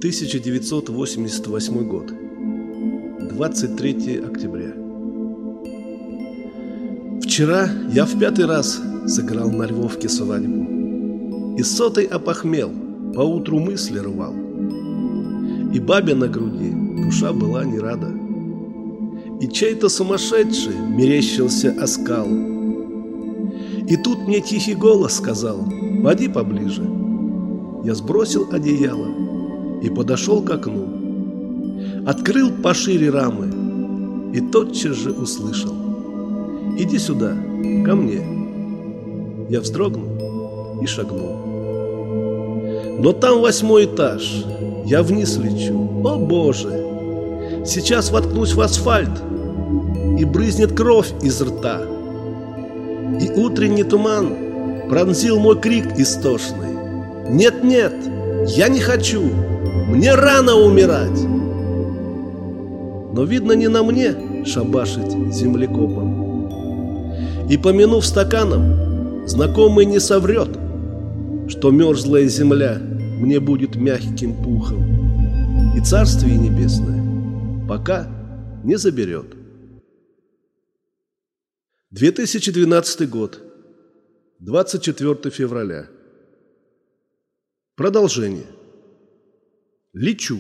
1988 год. 23 октября. Вчера я в 5-й раз сыграл на Львовке свадьбу, и 100-й опохмел, поутру мысли рвал. И бабе на груди душа была не рада, и чей-то сумасшедший мерещился оскал. И тут мне тихий голос сказал: «Поди поближе». Я сбросил одеяло и подошел к окну, открыл пошире рамы и тотчас же услышал: «Иди сюда, ко мне». Я вздрогнул и шагнул. Но там 8-й этаж, я вниз лечу. О Боже! Сейчас воткнусь в асфальт, и брызнет кровь из рта. И утренний туман пронзил мой крик истошный: «Нет-нет, я не хочу, мне рано умирать!» Но видно, не на мне шабашить землекопом. И, помянув стаканом, знакомый не соврет, что мерзлая земля мне будет мягким пухом, и Царствие Небесное пока не заберет. 2012 год. 24 февраля. Продолжение. Лечу.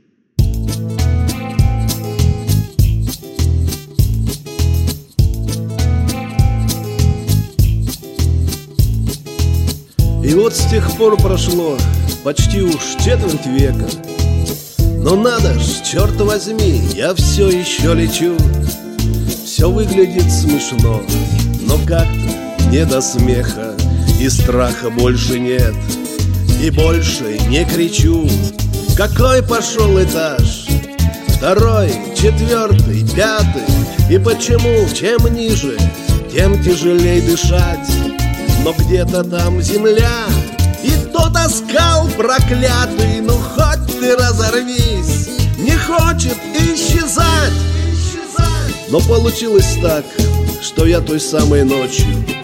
И вот с тех пор прошло почти уж четверть века. Но надо ж, черт возьми, я все еще лечу. Все выглядит смешно, но как-то не до смеха, и страха больше нет, и больше не кричу. Какой пошел этаж? 2-й, 4-й, 5-й. И почему чем ниже, тем тяжелей дышать? Но где-то там земля, и тот оскал проклятый, ну хоть ты разорвись, не хочет исчезать. Но получилось так, что я той самой ночью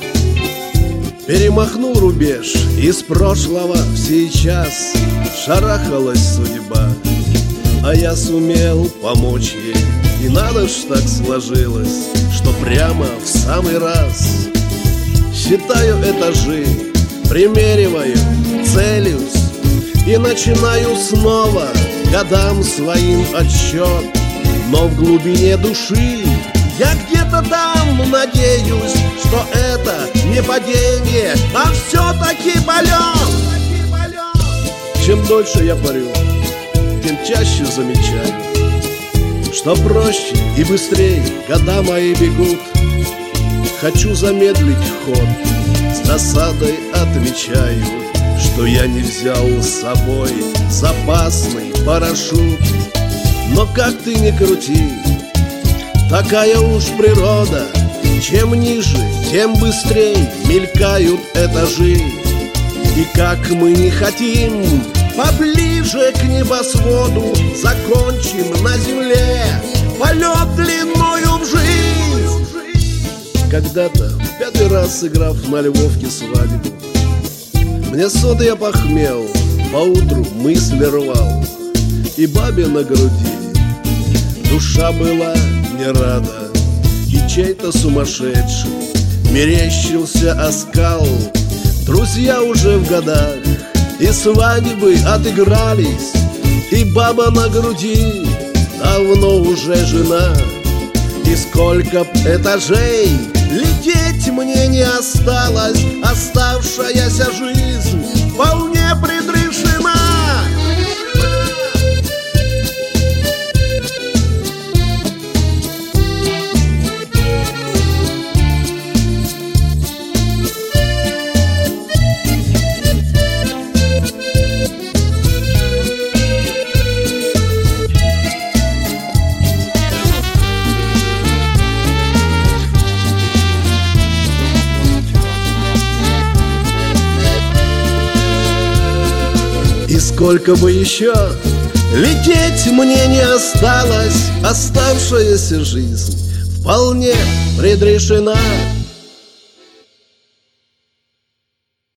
перемахнул рубеж, из прошлого в сейчас шарахалась судьба, а я сумел помочь ей. И надо ж так сложилось, что прямо в самый раз. Считаю этажи, примериваю, целюсь и начинаю снова годам своим отсчет. Но в глубине души я где-то там надеюсь, что это не падение, а все-таки полет. Чем дольше я парю, тем чаще замечаю, что проще и быстрее года мои бегут. Хочу замедлить ход, с досадой отмечаю, что я не взял с собой запасный парашют. Но как ты ни крути, такая уж природа, чем ниже, тем быстрей мелькают этажи. И как мы не хотим поближе к небосводу, закончим на земле полет длиною в жизнь. Когда-то, в 5-й раз сыграв на Львовке свадьбу, мне 100-й опохмел, поутру мысли рвал, и бабе на груди душа была не рада, и чей-то сумасшедший мерещился оскал. Друзья уже в годах, и свадьбы отыгрались, и баба на груди давно уже жена. И сколько б этажей лететь мне не осталось, оставшаяся жизнь вполне предрешена. И сколько бы еще лететь мне не осталось, оставшаяся жизнь вполне предрешена.